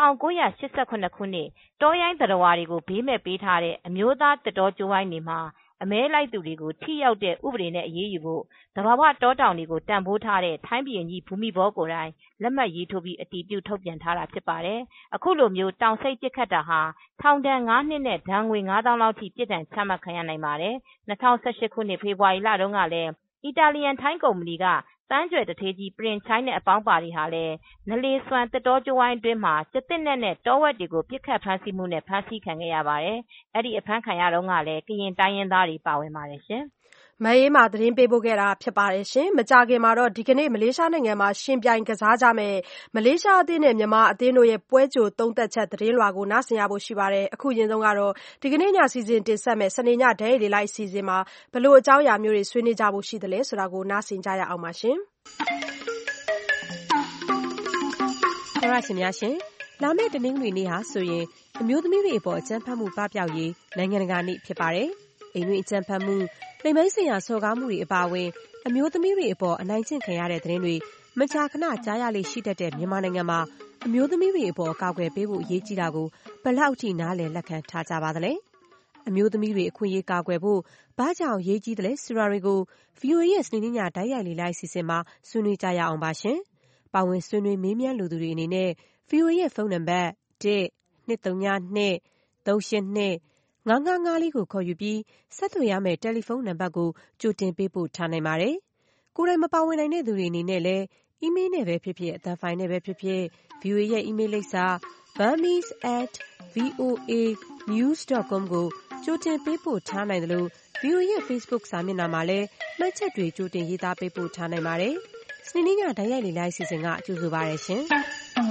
1988ခုနှစ်တောရိုင်းသတ္တဝါတွေကိုဘေးမဲ့ပေးထားတဲ့အမျိုးသားတစ်တောကျိုးဝိုင်းတွေမှာအမဲလိုက်သူတွေကိုထိရောက်တဲ့ဥပဒေနဲ့အရေးယူဖို့သဘာဝတောတောင်တွေကိုတန်ဖိုးထားတဲ့ထိုင်းပြည်ကြီးဘူမိဘောကိုယ်တိုင်လက်မှတ်ရေးထိုးပြီးအတည်ပြုထုတ်ပြန်ထားတာဖြစ်ပါတယ်။အခုလိုမျိုးတောင်စိတ်ပြစ်ခတ်တာဟာထောင်ဒဏ်9နှစ်နဲ့ဒဏ်ငွေ9000လောက်ထိပြစ်ဒဏ်ချမှတ်ခံရနိုင်ပါတယ်။2018ခုနှစ်ဖေဖော်ဝါရီလတုန်းကလည်းအီတာလီယန်ထိုင်းကုမ္ပဏီကတန်းကြွယ်တထေးကြီးပရင်ချိုင်းနဲ့အပေါင်းပါတွေဟာလည်းနလေဆွမ်တစ်တောကျိုးဝိုင်းအတွင်းမှာကျသစ်နဲ့တောဝက်တွေကိုပြစ်ခတ်ဖမ်းဆီးမှုနဲ့ဖမ်းဆီးခံခဲ့ရပါတယ်။အဲ့ဒီအဖမ်းခံရတော့ကလည်းကရင်တိုင်းရင်းသားတွေပါဝင်ပါတယ်ရှင်။မအေးမာသတင်းပေးပို့ခဲ့တာဖြစ်ပါတယ်ရှင်။မကြခင်မှာတော့ဒီကနေ့မလေးရှားနိုင်ငံမှာရှင်ပြိုင်ကစားကြမယ်မလေးရှားအသင်းနဲ့မြန်မာအသင်းတို့ရဲ့ပွဲကြိုသုံးသက်ချက်သတင်းလွှာကိုနားဆင်ရဖို့ရှိပါတယ်။အခုရင်ဆုံးကတော့ဒီကနေ့ညစီစဉ်တင်ဆက်မယ်စနေညဒဲရီလိုက်အစီအစဉ်မှာဘလို့အကြောင်းအရာမျိုးတွေဆွေးနွေးကြဖို့ရှိတယ်လဲဆိုတာကိုနားဆင်ကြရအောင်ပါရှင်။ဟုတ်ပါရှင်များရှင်လာမယ့်တနင်္ဂနွေနေ့ဟာဆိုရင်အမျိုးသမီးတွေအပေါ်အကြမ်းဖက်မှုပပျောက်ရေးနိုင်ငံတကာနေ့ဖြစ်ပါတယ်။အိမ်တွင်းအကြမ်းဖက်မှုလိမ်မိုင်းဆိုင်ရာစော်ကားမှုတွေအပါအဝင်အမျိုးသမီးတွေအပေါ်အနိုင်ကျင့်ခံရတဲ့သတင်းတွေမကြာခဏကြားရလေရှိတတ်တဲ့မြန်မာနိုင်ငံမှာအမျိုးသမီးတွေအပေါ်ကာကွယ်ပေးဖို့အရေးကြီးတာကိုဘယ်လောက်ထိနားလည်လက်ခံထားကြပါသလဲ။အမျိုးသမီးတွေအခွင့်အရေးကာကွယ်ဖို့ဘာကြောင့်အရေးကြီးသလဲဆိုတာတွေကို VOA ရဲ့စနေနေ့ညတိုက်ရိုက်လေ့လာအစီအစဉ်မှာဆွေးနွေးကြရအောင်ပါရှင်။ပါဝင်ဆွေးနွေးမေးမြန်းလိုသူတွေအနေနဲ့ VOA ရဲ့ဖုန်းနံပါတ် 1-232-382-555 ကိုခေါ်ယူပြီးဆက်သွယ်ရမယ့်တယ်လီဖုန်းနံပါတ်ကိုကြိုတင်ပေးပို့ထားနိုင်ပါတယ်။ကိုယ်တိုင်မပါဝင်နိုင်တဲ့သူတွေအနေနဲ့လည်းအီးမေးလ်နဲ့ပဲဖြစ်ဖြစ်အသံဖိုင်နဲ့ပဲဖြစ်ဖြစ် VOA ရဲ့အီးမေးလ်လိပ်စာ burmese@voanews.com ကိုကြိုတင်ပေးပို့ထားနိုင်သလို VOA ရဲ့ Facebook စာမျက်နှာမှာလည်းမှတ်ချက်တွေကြိုတင်ရေးသားပေးပို့ထားနိုင်ပါတယ်။စနေနေ့ညတိုက်ရိုက်လေ့လာအစီအစဉ်ကကြိုဆိုပါရရှင်။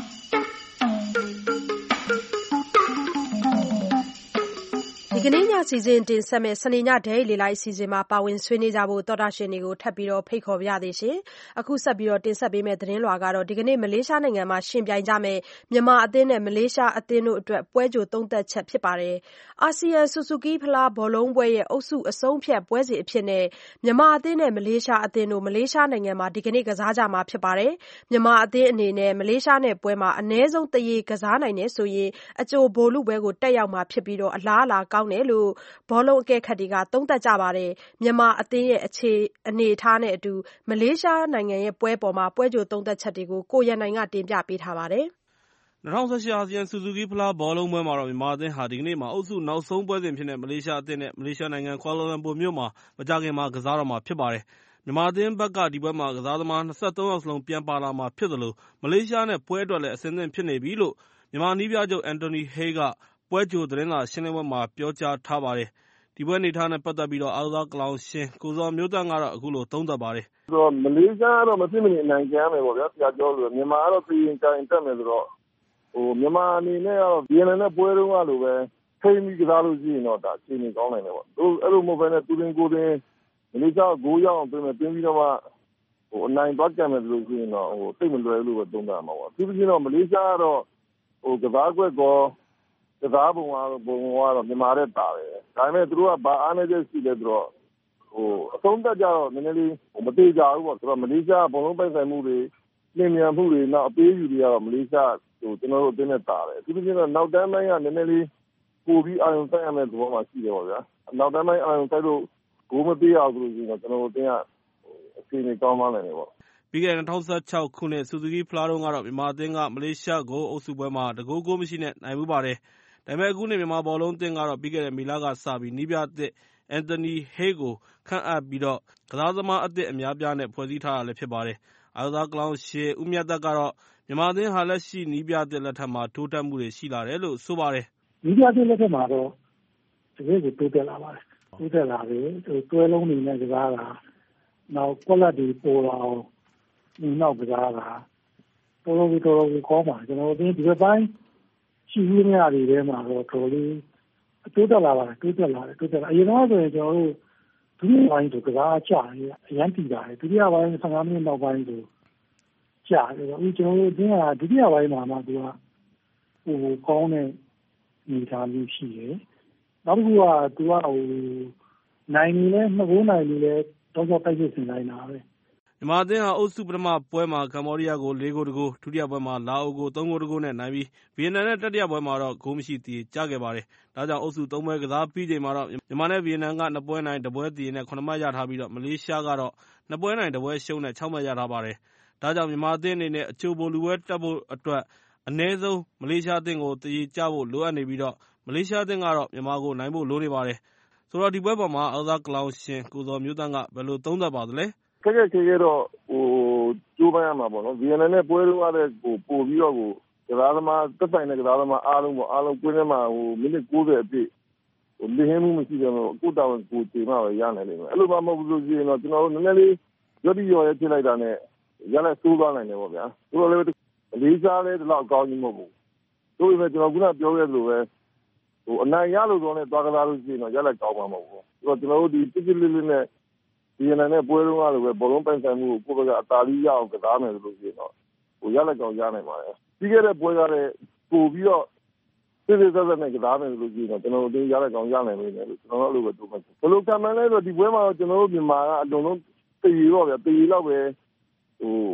ဒီကနေ့ညစီစဉ်တင်ဆက်မဲ့စနေညဒိတ်လေလိုက်အစီအစဉ်မှာပါဝင်ဆွေးနွေးကြဖို့သောတာရှင်တွေကိုထပ်ပြီးဖိတ်ခေါ်ပါရစေရှင်။အခုဆက်ပြီးတင်ဆက်ပေးမယ့်သတင်းလွှာကတော့ဒီကနေ့မလေးရှားနိုင်ငံမှာရှင်ပြိုင်ကြမဲ့မြန်မာအသင်းနဲ့မလေးရှားအသင်းတို့အတွက်ပွဲကြိုသုံးသက်ချက်ဖြစ်ပါတယ်။အာဆီယံဆူဇူကီဖလားဘောလုံးပွဲရဲ့အုပ်စုအဆုံးဖြတ်ပွဲစဉ်အဖြစ်နဲ့မြန်မာအသင်းနဲ့မလေးရှားအသင်းတို့မလေးရှားနိုင်ငံမှာဒီကနေ့ကစားကြမှာဖြစ်ပါတယ်။မြန်မာအသင်းအနေနဲ့မလေးရှားနဲ့ပွဲမှာအနည်းဆုံးတရေကစားနိုင်တယ်ဆိုရင်အကြိုဗိုလ်လုပွဲကိုတက်ရောက်မှာဖြစ်ပြီးအလားအလာကောင်းတယ်လို့ဘောလုံးအကဲခတ်တွေကသုံးသပ်ကြပါတယ်။မြန်မာအသင်းရဲ့အခြေအနေအထားနဲ့အတူမလေးရှားနိုင်ငံရဲ့ပွဲပေါ်မှာပွဲကြိုသုံးသပ်ချက်တွေကိုကိုရန်နိုင်ကတင်ပြပေးထားပါတယ်။2018အာဆီယံဆူဇူကီဖလားဘောလုံးပွဲမှာတော့မြန်မာအသင်းဟာဒီကနေ့မှာအုပ်စုနောက်ဆုံးပွဲစဉ်ဖြစ်တဲ့မလေးရှားအသင်းနဲ့မလေးရှားနိုင်ငံကွာလာလမ်ပူမြို့မှာမကြာခင်မှာကစားတော့မှာဖြစ်ပါတယ်။မြန်မာအသင်းဘက်ကဒီပွဲမှာကစားသမား23ယောက်စလုံးပြန်ပါလာမှာဖြစ်သလိုမလေးရှားနဲ့ပွဲအတွက်လည်းအဆင်သင့်ဖြစ်နေပြီလို့မြန်မာနည်းပြချုပ်အန်တိုနီဟေးကပွဲကြိုသတင်းစာရှင်းလင်းပွဲမှာပြောကြားထားပါတယ်။ဒီပွဲအနေအထားနဲ့ပတ်သက်ပြီးအားကစားကလောင်ရှင်ကိုဇော်မျိုးသန့်ကတော့အခုလိုသုံးသပ်ပါတယ်။မလေးရှားကတော့မဖြစ်မနေအနိုင်ကျန်မယ်ပေါ့ဗျာ။ဆရာပြောလို့မြန်မာကတော့ပြင်ရင်တက်မယ်ဆိုတော့မြန်မာအနေနဲ့ကတော့ဗီယက်နမ်နဲ့ပွဲတုန်းကလိုပဲထိန်းပြီးကစားလို့ရှိရင်တော့ဒါအခြေအနေကောင်းနိုင်တယ်ပေါ့။အဲ့လိုမဟုတ်ဘဲနဲ့သူတင်ကိုယ်တင်မလေးရှားကို9ရောက်အောင်ပြင်မယ်ပြင်ပြီးတော့မှအနိုင်သွားကြမယ်ဆိုလို့ရှိရင်တော့သိပ်မလွယ်ဘူးလို့ပဲသုံးသပ်မှာပေါ့။သူပြင်တော့မလေးရှားကတော့ကစားကွက်ကောကစားပုံကတော့မြန်မာတဲ့တာတယ်။ဒါပေမဲ့သူတို့ကဘာအားနည်းချက်ရှိလဲဆိုတော့အဆုံးသက်ကြတော့နည်းနည်းလေးမသေးကြဘူးပေါ့။ဆိုတော့မလေးရှားဘုံလုံးပိုက်ဆိုင်မှုတွေလျင်မြန်မှုတွေနောက်အပေးယူတွေကတော့မလေးရှားကျွန်တော်တို့အသင်းနဲ့တာတယ်။သူပြင်တော့နောက်တန်းပိုင်းကနည်းနည်းလေးပိုပြီးအာရုံစိုက်ရမယ့်သဘောမှရှိတယ်ပေါ့ဗျာ။နောက်တန်းပိုင်းအာရုံစိုက်လို့ဂိုးမပေးအောင်ဆိုလို့ရှိရင်တော့ကျွန်တော်တို့အသင်းကအခြေအနေကောင်းမှနိုင်တယ်ပေါ့။ပြီးခဲ့တဲ့2016ခုနှစ်ဆူဇူကီဖလားတုန်းကတော့မြန်မာအသင်းကမလေးရှားကိုအုပ်စုပွဲမှာတဂိုးမရှိနဲ့နိုင်မှုပါတယ်။ဒါပေမဲ့အခုနှစ်မြန်မာဘောလုံးအသင်းကတော့ပြီးခဲ့တဲ့မေလကစပြီးနည်းပြသစ်အန်တိုနီဟေးကိုခန့်အပ်ပြီးကစားသမားအသစ်အများပြားနဲ့ဖွဲ့စည်းထားတာလည်းဖြစ်ပါတယ်။အားကစားကလောင်ရှင်ဦးမြတ်သက်ကတော့မြန်မာအသင်းဟာလက်ရှိနည်းပြသစ်လက်ထက်မှာတိုးတက်မှုတွေရှိလာတယ်လို့ဆိုပါတယ်။နည်းပြသစ်လက်ထက်မှာတော့တကယ်ကိုတိုးတက်လာပါတယ်။တိုးတက်လာတယ်တွဲလုံးတွေနဲ့ကစားတာနောက်ကွက်လက်တွေပေါ်လာအောင်နောက်ကစားတာတော်တော်ကောင်းပါတယ်ကျွန်တော်တို့ဒီဘက်ပိုင်းရှိရင်းရတွေထဲမှာတော့တော်လေးတိုးတက်လာပါတယ်တိုးတက်လာအရင်တော့ဆိုရင်ကျွန်တော်တို့ဒုတိယပိုင်းဆိုကစားကြတယ်အရန်တည်တာတယ်ဒုတိယပိုင်း15မိနစ်နောက်ပိုင်းဆိုကြာတယ်အခုကျွန်တော်တို့အတင်းကဒုတိယပိုင်းမှာမှသူကကောင်းတဲ့နေသားမျိုးရှိတယ်နောက်တစ်ခုကသူကနိုင်နေလဲ2ဂိုးနိုင်နေလဲတော့တိုက်စစ်ဆင်လိုက်တာပဲမြန်မာအသင်းဟာအုပ်စုပထမပွဲမှာကမ္ဘောဒီးယားကို4ဂိုး1ဂိုးဒုတိယပွဲမှာလာအိုကို3ဂိုး1ဂိုးနဲ့နိုင်ပြီးဗီယက်နမ်နဲ့တတိယပွဲမှာတော့ဂိုးမရှိသရေကျခဲ့ပါတယ်။ဒါကြောင့်အုပ်စု3ပွဲကစားပြီးချိန်မှာတော့မြန်မာနဲ့ဗီယက်နမ်က2ပွဲနိုင်1ပွဲသရေနဲ့9မှတ်ရထားပြီးမလေးရှားကတော့2ပွဲနိုင်1ပွဲရှုံးနဲ့6မှတ်ရထားပါတယ်။ဒါကြောင့်မြန်မာအသင်းအနေနဲ့အကြိုဗိုလ်လုပွဲတက်ဖို့အတွက်အနည်းဆုံးမလေးရှားအသင်းကိုသရေကျဖို့လိုအပ်နေပြီးမလေးရှားအသင်းကတော့မြန်မာကိုနိုင်ဖို့လိုနေပါတယ်။ဆိုတော့ဒီပွဲပေါ်မှာအားကစားကလောင်ရှင်ကိုဇော်မျိုးသန့်ကဘယ်လိုသုံးသပ်ပါသလဲ။ခက်တော့ကျိုးပန်းရမှာပေါ့နော်ဗီယက်နမ်နဲ့ပွဲတော့ကလည်းပို့ပြီးတော့ကစားသမားတက်ဆိုင်တဲ့ကစားသမားအားလုံးကွင်းထဲမှာမိနစ်90အပြည့်လင်းဟင်းမှုမရှိကြတော့ကိုတောင်ကိုချိန်မှပဲရနိုင်လိမ့်မယ်အဲ့လိုမှမဟုတ်ဘူးလို့ရှိရင်တော့ကျွန်တော်တို့နည်းနည်းလေးရော့တိရော်ရဲဖြစ်လိုက်တာနဲ့ရလက်ဆိုးသွားနိုင်တယ်ပေါ့ဗျာဆိုတော့လည်းလေးစားလဲဒီလောက်အကောင်းကြီးမဟုတ်ဘူးဆိုပေမဲ့ကျွန်တော်ခုနပြောခဲ့သလိုပဲအနိုင်ရလို့တော့နဲ့သွားကစားလို့ရှိရင်တော့ရလက်ကောင်းမှာမဟုတ်ဘူးဆိုတော့ကျွန်တော်တို့ဒီတစ်တစ်လေးနဲ့ဒီနေ့နဲ့ပွဲတုန်းကလိုပဲဘောလုံးပိုင်ဆိုင်မှုကိုကိုယ့်ဘက်ကအသာလေးရအောင်ကစားမယ်လို့ဆိုရင်တော့ရလက်ကောင်ရနိုင်ပါတယ်ပြီးခဲ့တဲ့ပွဲကလည်းပို့ပြီးတော့စစ်သက်နဲ့ကစားမယ်လို့ရှိရင်တော့ကျွန်တော်တို့ရလက်ကောင်ရနိုင်လိမ့်မယ်လို့ကျွန်တော်တို့အဲ့လိုပဲတို့မှဘယ်လိုကံမှန်းလဲဆိုတော့ဒီပွဲမှာကျွန်တော်တို့မြန်မာကအလုံးလုံးတည်ရောဗျာတည်လောက်ပဲ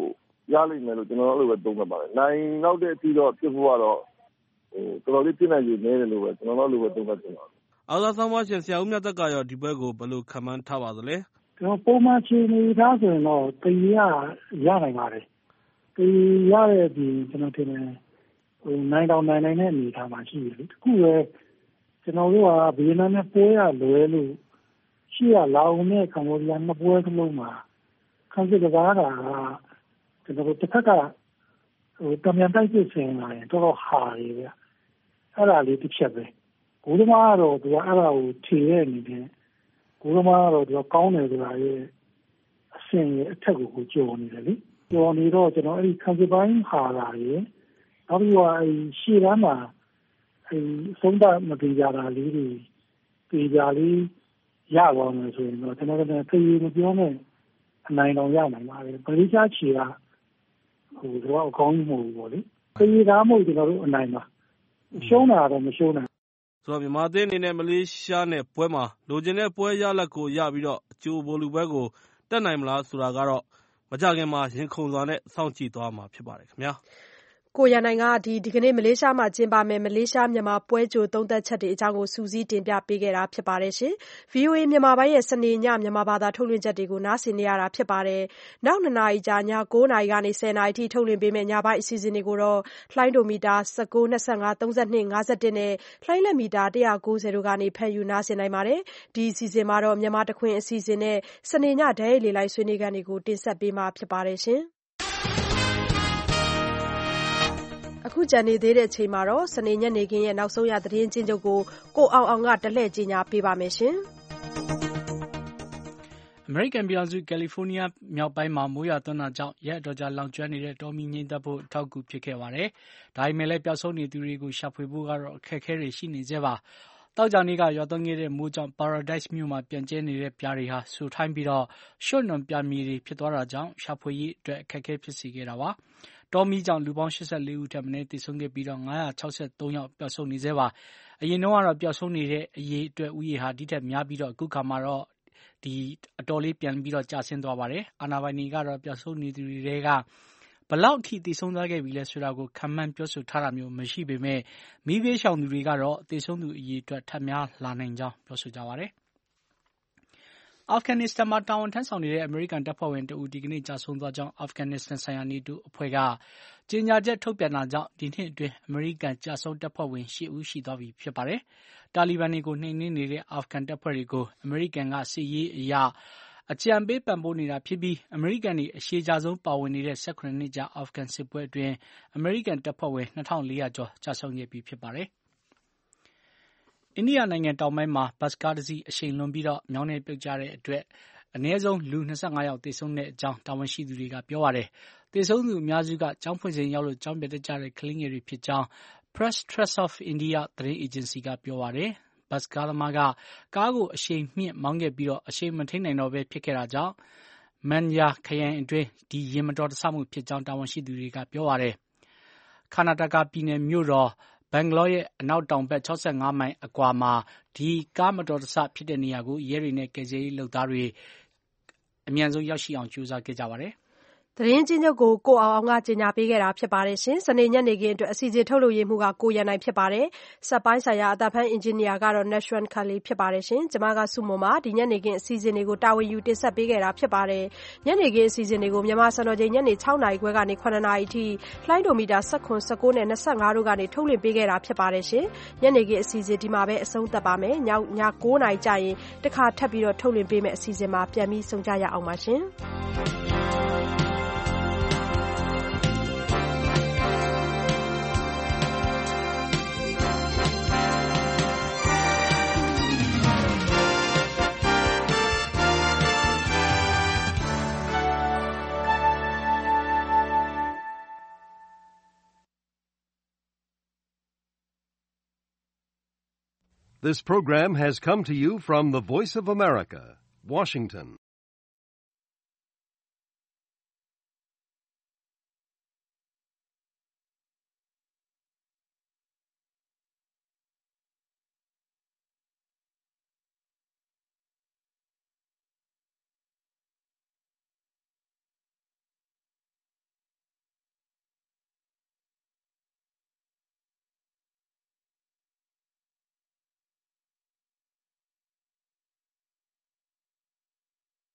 ရလိမ့်မယ်လို့ကျွန်တော်တို့လည်းသုံးသပ်ပါတယ်နိုင်နောက်တဲ့အထိတော့ဖြစ်ဖို့ကတော့တော်တော်လေးပြည့်နိုင်ရည်နေတယ်လို့ပဲကျွန်တော်တို့လည်းသုံးသပ်ကြပါတယ်အားကစားဆောင်းပါးရှင်ဆရာဦးမြတ်သက်ကရောဒီပွဲကိုဘယ်လိုခန့်မှန်းထားပါသလဲကျွန်တော်ပုံမှန်ချိန်နေသားဆိုရင်တော့တည်ရနိုင်ပါတယ်တည်ရတဲ့ဒီကျွန်တော်ထင်တယ်နိုင်တဲ့အနေထားမှာရှိတယ်လေတခုပဲကျွန်တော်တို့ကဗီယက်နမ်နဲ့ပွဲရလွယ်လို့ရှိရလာအောင်နဲ့ကမ္ဘောဒီးယားနှစ်ပွဲစလုံးမှာခံစစ်ကစားတာကကျွန်တော်တို့တစ်ခါကတမန်တိုက်စစ်ဆင်လာရင်တော့ဟာရီဗျအဲ့ဒါလေးတစ်ချက်ပဲဂိုးသမားကတော့သူကအဲ့ဒါကိုခြေရနေတယ်ဂိုးသမားကတော့သူကကောင်းတယ်ဆိုတာရဲ့အဆင့်ရဲ့အထက်ကိုကျော်နေတယ်လေကျော်နေတော့ကျွန်တော်အဲ့ဒီခံစစ်ပိုင်းဟာလာရဲ့နောက်ပြီးတော့အဲ့ရှေ့တန်းမှာအဲ့ဆုံးတာမပြေကြတာလေးတွေပြေကြလေးရသွားမယ်ဆိုရင်တော့ကျွန်တော်တို့ပြေမပြောနဲ့အနိုင်တော်ရနိုင်ပါလေပရိသတ်ချီကတော့အကောင်းကြီးမဟုတ်ဘူးပေါ့လေပြေသားမဟုတ်ကျွန်တော်တို့အနိုင်ပါရှုံးတာတော့မရှုံးနိုင်ဆိုတော့မြန်မာအသင်းအနေနဲ့မလေးရှားနဲ့ပွဲမှာလိုချင်တဲ့ပွဲရလဒ်ကိုရပြီးတော့အကျိုးဗိုလ်လုပွဲကိုတက်နိုင်မလားဆိုတာကတော့မကြခင်မှာရင်ခုန်စွာနဲ့စောင့်ကြည့်သွားမှာဖြစ်ပါတယ်ခင်ဗျာကိုရနိုင်ကဒီကနေ့မလေးရှားမှာကျင်းပမယ်မလေးရှားမြန်မာပွဲကြိုသုံးသက်ချက်တွေအကြောင်းကိုစူးစီးတင်ပြပေးခဲ့တာဖြစ်ပါတယ်ရှင်။ VOA မြန်မာပိုင်းရဲ့စနေညမြန်မာဘာသာထုတ်လွှင့်ချက်တွေကိုနားဆင်နေရတာဖြစ်ပါတယ်။နောက်2နာရီကြာည9နာရီကနေ10နာရီထိထုတ်လွှင့်ပေးမယ့်ညပိုင်းအစီအစဉ်တွေကိုတော့လှိုင်းဒိုမီတာ19 25 32 51နဲ့လှိုင်းလက်မီတာ190တို့ကနေဖန်ယူနားဆင်နိုင်ပါတယ်။ဒီအစီအစဉ်မှာတော့မြန်မာတခွင်အစီအစဉ်နဲ့စနေညဓာတ်ရိုက်လေလိုက်ဆွေးနွေးခန်းတွေကိုတင်ဆက်ပေးမှာဖြစ်ပါတယ်ရှင်။အခုကြံနေသေးတဲ့အချိန်မှာတော့စနေညနေခင်းရဲ့နောက်ဆုံးရသတင်းချင်းချုပ်ကိုအောင်ကတလှည့်ကြီးညာပေးပါမယ်ရှင်။ အမေရိကန်ပြည်ထောင်စုကယ်လီဖိုးနီးယားမြောက်ပိုင်းမှာမိုးရွာသွန်းတာကြောင့်ရက်အတော်ကြာလောင်ကျွမ်းနေတဲ့တောမီးငြိမ်းသတ်ဖို့အထောက်အကူဖြစ်ခဲ့ပါတယ်။ဒါပေမဲ့လည်းပျောက်ဆုံးနေသူတွေကိုရှာဖွေဖို့ကတော့အခက်အခဲတွေရှိနေသေးပါ။သောကြာနေ့ကရွာသွန်းခဲ့တဲ့မိုးကြောင့် Paradise မြို့မှာပြန့်ကျဲနေတဲ့ပြားတွေဟာစိုထိုင်းပြီးတော့ရွှံ့နွံပြာမြေတွေဖြစ်သွားတာကြောင့်ရှာဖွေရေးအတွက်အခက်အခဲဖြစ်စေခဲ့တာပါ။တောမီးကြောင့်လူပေါင်း84ဦးထက်မနည်းသေဆုံးခဲ့ပြီးတော့563ယောက်ပျောက်ဆုံးနေသေးပါ။အရင်တုန်းကတော့ပျောက်ဆုံးနေတဲ့အရေအတွက်ဦးရေဟာဒီထက်များပြီးတော့အခုခါမှာတော့အတော်လေးပြန်ပြီးတော့ကျဆင်းသွားပါတယ်။အာဏာပိုင်တွေကတော့ပျောက်ဆုံးနေသူတွေထဲကဘယ်လောက်အထိသေဆုံးသွားခဲ့ပြီလဲဆိုတာကိုခန့်မှန်းပြောဆိုထားတာမျိုးမရှိပေမဲ့မီးဘေးရှောင်သူတွေကတော့သေဆုံးသူအရေအတွက်ထပ်များလာနိုင်ကြောင်းပြောဆိုကြပါတယ်။အာဖဂန်နစ္စတန်မှာတာဝန်ထမ်းဆောင်နေတဲ့အမေရိကန်တပ်ဖွဲ့ဝင်တဦးဒီကနေ့ကျဆုံးသွားကြောင်းအာဖဂန်နစ္စတန်ဆိုင်ရာနေတိုးအဖွဲ့ကကြေညာချက်ထုတ်ပြန်တာကြောင့်ဒီနှစ်အတွင်းအမေရိကန်ကျဆုံးတပ်ဖွဲ့ဝင်8ဦးရှိသွားပြီဖြစ်ပါတယ်။တာလီဘန်တွေကိုနှိမ်နင်းနေတဲ့အာဖဂန်တပ်ဖွဲ့တွေကိုအမေရိကန်ကစစ်ရေးအရအကြံပေးပံ့ပိုးနေတာဖြစ်ပြီးအမေရိကန်တွေအရှည်ကြာဆုံးပါဝင်နေတဲ့18နှစ်ကြာအာဖဂန်စစ်ပွဲအတွင်းအမေရိကန်တပ်ဖွဲ့ဝင်2400ကျော်ကျဆုံးခဲ့ပြီဖြစ်ပါတယ်။အိန္ဒိယနိုင်ငံတောင်ပိုင်းမှာဘတ်စ်ကားတစ်စီးအရှိန်လွန်ပြီးတော့မြောင်းနဲ့ပြုတ်ကျတဲ့အတွက်အနည်းဆုံးလူ25ယောက်သေဆုံးတဲ့အကြောင်းတာဝန်ရှိသူတွေကပြောပါတယ်။သေဆုံးသူအများစုကကျောင်းဖွင့်ချိန်ရောက်လို့ကျောင်းပြတ်ကြတဲ့ကလေးငယ်တွေဖြစ်ကြောင်း Press Trust of India သတင်းအေဂျင်စီကပြောပါတယ်။ဘတ်စ်ကားသမားကကားကိုအရှိန်မြင့်မောင်းခဲ့ပြီးတော့အရှိန်မထိန်နိုင်တော့ဘဲဖြစ်ခဲ့တာကြောင့်မန်ယာခရိုင်အတွင်းဒီယာဉ်မတော်တဆမှုဖြစ်ကြောင်းတာဝန်ရှိသူတွေကပြောပါတယ်။ခါနာတကာပြည်နယ်မြို့တော်ဘန်ဂလောရဲ့အနောက်တောင်ဘက်65မိုင်အကွာမှာဒီကားမတော်တဆဖြစ်တဲ့နေရာကိုရဲတွေနဲ့ကယ်ဆယ်ရေးလုပ်သားတွေအမြန်ဆုံးရောက်ရှိအောင်ကြိုးစားခဲ့ကြပါတယ်။သတင်းချင်းချုပ်ကိုအောင်ကကြေညာပေးခဲ့တာဖြစ်ပါတယ်ရှင်။စနေညနေခင်းအတွက်အစီအစဉ်ထုတ်လုပ်ရေးမှုကကိုရန်နိုင်ဖြစ်ပါတယ်။စက်ပိုင်းဆိုင်ရာအသံဖမ်းအင်ဂျင်နီယာကတော့ Nashwan Kali ဖြစ်ပါတယ်ရှင်။ကျွန်မကစုမုံပါဒီညနေခင်းအစီအစဉ်တွေကိုတာဝန်ယူတင်ဆက်ပေးခဲ့တာဖြစ်ပါတယ်။ညနေခင်းအစီအစဉ်တွေကိုမြန်မာစံတော်ချိန်ညနေ6နာရီခွဲကနေ9နာရီထိလှိုင်းဒိုမီတာ19 19နဲ့25တို့ကနေထုတ်လွှင့်ပေးခဲ့တာဖြစ်ပါတယ်ရှင်။ညနေခင်းအစီအစဉ်ဒီမှာပဲအဆုံးသတ်ပါမယ်။ည9နာရီကြာရင်တခါထပ်ပြီးတော့ထုတ်လွှင့်ပေးမယ့်အစီအစဉ်မှာပြန်ပြီးဆုံကြရအောင်ပါရှင်။ This program has come to you from the Voice of America, Washington.